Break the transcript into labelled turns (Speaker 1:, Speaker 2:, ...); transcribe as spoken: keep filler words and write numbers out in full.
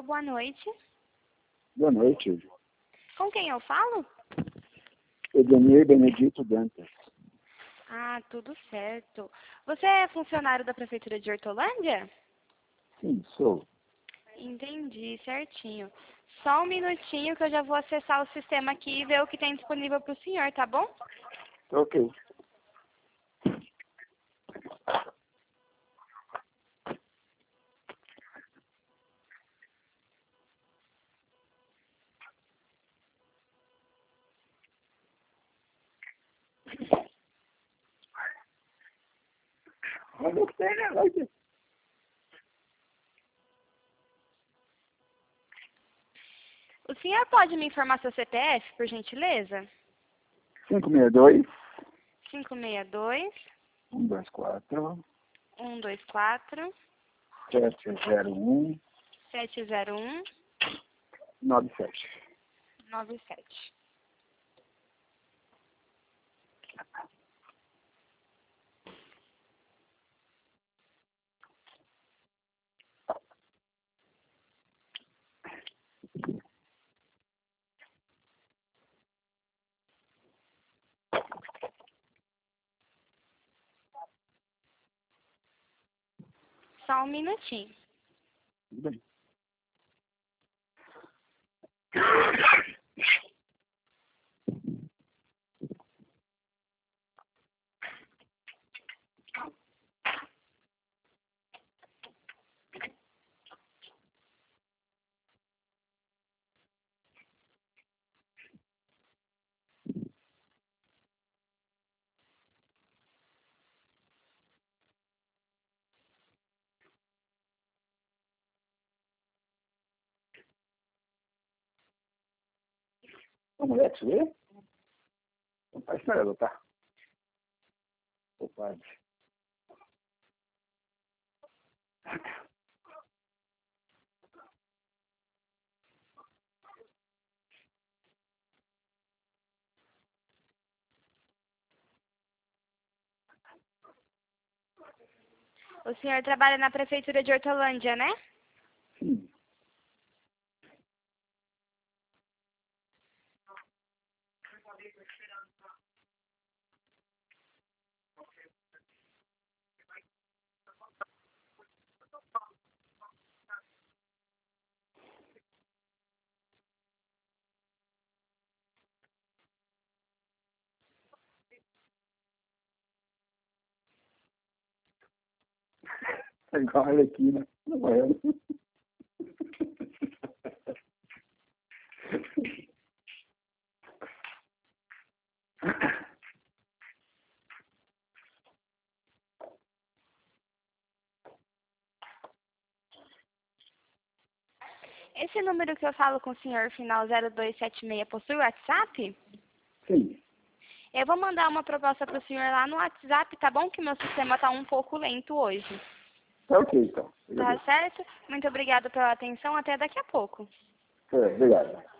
Speaker 1: boa noite.
Speaker 2: Boa noite.
Speaker 1: Com quem eu falo?
Speaker 2: Edenir Benedito Dantas.
Speaker 1: Ah, tudo certo. Você é funcionário da Prefeitura de Hortolândia?
Speaker 2: Sim, sou.
Speaker 1: Entendi, certinho. Só um minutinho que eu já vou acessar o sistema aqui e ver o que tem disponível para o senhor, tá bom?
Speaker 2: Ok. Quando tem, né? Vai ter.
Speaker 1: O senhor pode me informar seu C P F, por gentileza?
Speaker 2: cinco seis dois,
Speaker 1: cinco seis dois,
Speaker 2: um dois quatro,
Speaker 1: um dois quatro,
Speaker 2: sete zero um,
Speaker 1: sete zero um,
Speaker 2: nove sete.
Speaker 1: nove sete. Só um minutinho.
Speaker 2: Tudo bem. Ô, mulher, te vê? Não faz nada, tá? Ô, padre.
Speaker 1: O senhor trabalha na Prefeitura de Hortolândia, né?
Speaker 2: Sim. É igual a Arlequina. Não é?
Speaker 1: Esse número que eu falo com o senhor, final zero dois sete seis, possui WhatsApp?
Speaker 2: Sim.
Speaker 1: Eu vou mandar uma proposta para o senhor lá no WhatsApp, tá bom? Que meu sistema está um pouco lento hoje.
Speaker 2: Tá ok, então.
Speaker 1: Tá
Speaker 2: Obrigado.
Speaker 1: certo? Muito obrigada pela atenção. Até daqui a pouco.
Speaker 2: É, obrigado.